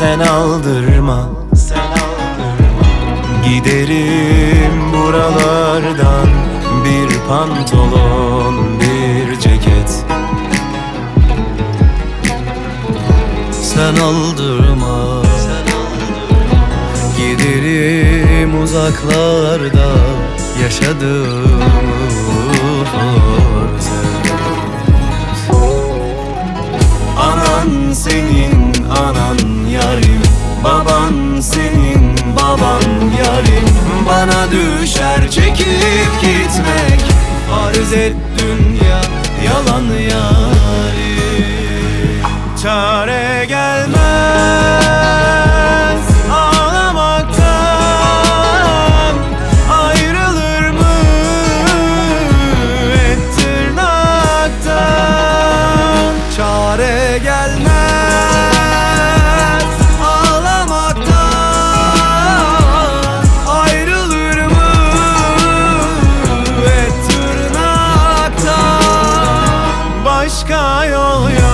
sen aldırma, sen aldırma. Giderim buralardan, bir pantolon, bir ceket. Sen aldırma, sen aldırma. Giderim uzaklarda, yaşadığım farz et. Anan senin anan yarim, baban senin baban yarim. Bana düşer çekip gitmek, farz et dünya yalan yarim. Çare gelmez ağlamaktan, ayrılır mı et tırnaktan. Çare gelmez ağlamaktan, ayrılır mı et tırnaktan. Başka yol yok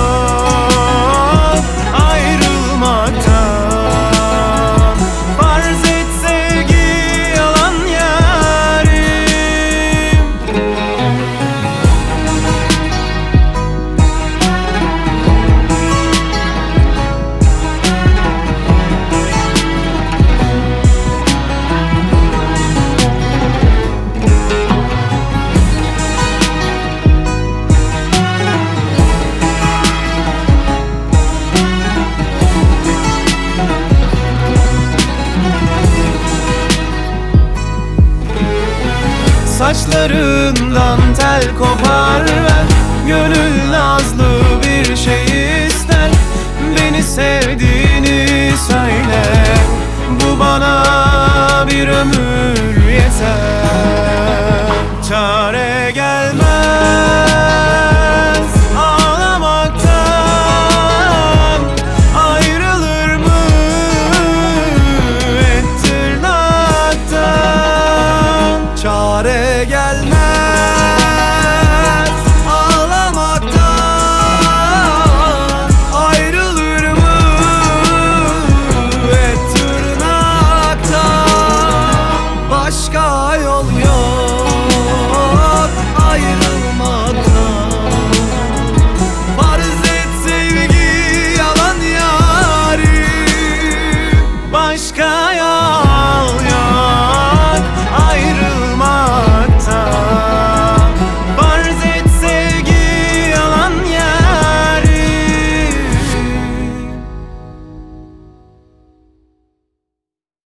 saçlarından tel kopar ver. Gönül nazlı bir şey ister, beni sevdiğini söyle. Bu bana bir ömür yeter. Çare gelmez